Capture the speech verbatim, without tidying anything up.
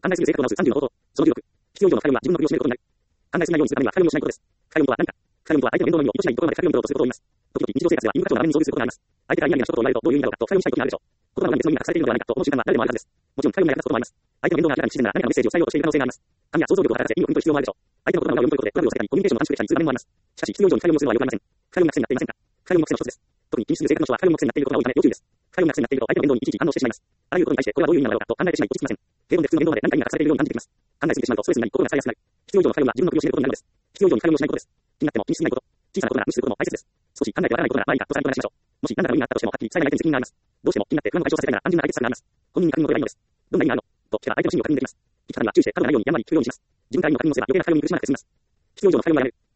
案内する正確と直すさんじゅうの方法。そのじゅうろく。必要以上の不可読は自分の首を絞めることになる。案内する内容にするためには不可読もしないことです。不可読とは何か。不可読とは相手の言動の意味を意図しないところまで不可読とすることを言います。時々日常生活では因果関係の場面に遭遇することがあります。相手から嫌味な一言を言われるとどういう意味だろうかと不可読にしたい時があるでしょう。言葉の裏に別の意味が隠されているのではないかと思う瞬間は誰でもあるはずです。もちろん不可読に役立つこともあります。相手の言動が明らかに不自然な何かのメッセージを伝えようとしている可能性があります。紙や想像力を働かせ意味を汲み取る必要もあるでしょう。相手の言葉の裏を読み取ることでトラブルを避けたりコミュニケーションの短縮したりする場面もあります。しかし必要以上に不可読をするのは良くありません。不可読な癖になっていませんか。不可読も癖の一つです。特に禁止する性格の人は不可読の癖になっていることが多いため要注意です。不可読な癖になっていると相手の言動にいちいち反応してしまいます。あらゆることに対してこれはどういう意味なのだろうかと考えてしまい落ち着きません。平凡で普通の言動まで何か意味が隠されているように感じてきます。考えすぎてしまうとストレスになり心が疲れやすくなる。必要以上の不可読は自分の首を絞めることになるのです。必要以上に不可読をしないことです。気になっても気にしないこと。小さなことなら無視することも大切です。少し考えてわからないことならまあいいかと再考えしましょう。もし何らかの意味があったとしてもはっきり伝えない相手に責任があります。どうしても気になって不安を解消させたいなら単純な解決策があります。本人に確認を取ればいいのです。どんな意味があるのと聞けば相手の真意を確認できます。聞き方には注意して過度な内容にやんわり聞くようにします。自分から意味を確認をすれば余計な不可読に苦しまなくて済みます。必要以上の不可読はやめる。